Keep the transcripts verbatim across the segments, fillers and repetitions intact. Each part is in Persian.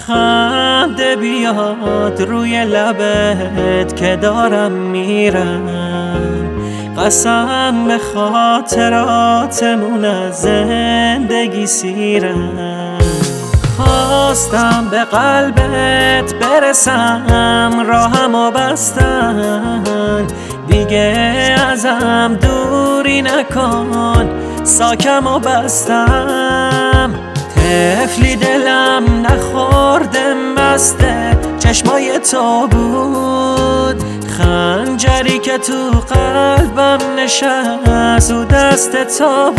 خنده بیاد روی لبت که دارم میرم، قسم به خاطراتمون از زندگی سیرم. خواستم به قلبت برسم، راهمو بستن، دیگه ازم دوری نکن، ساکمو بستم. طفلی دلم نخوردم بسته چشمای تو بود، خنجری که تو قلبم نشست و دست تو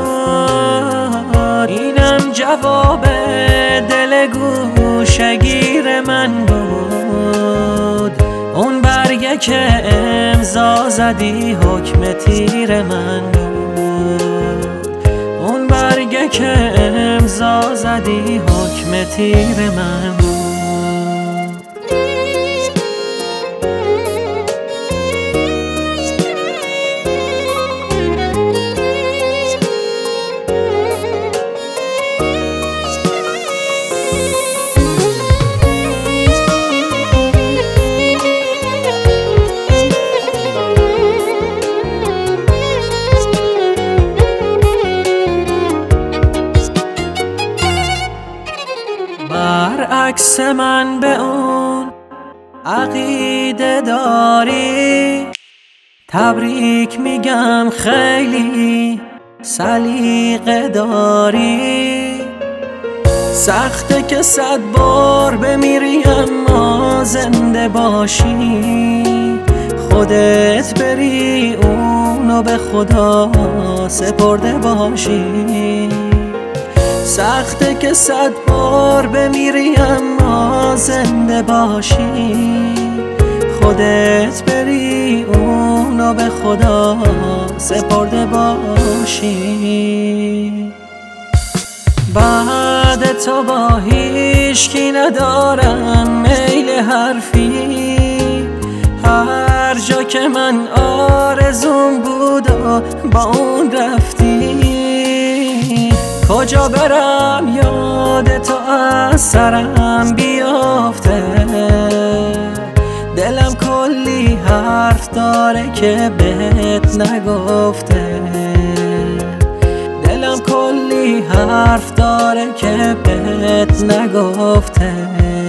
بود. اینم جواب دل گوشگیر من بود، اون برگه که امضا زدی حکم تیر من بود، اون برگه که امضا زدی حکم تیر من بود. برعکس من به اون عقیده داری، تبریک میگم خیلی سلیقه داری. سخته که صد بار بمیری اما زنده باشی، خودت بری اونو به خدا سپرده باشی. سخته که صد بار بمیری اما زنده باشی، خودت بری اونو به خدا سپرده باشی. بعد تو با هیچکی ندارم میل حرفی، هر جا که من آرزوم بود و با اون رفتی. کجا برم یاد تو از سرم بیافته، دلم کلی حرف داره که بهت نگفته، دلم کلی حرف داره که بهت نگفته.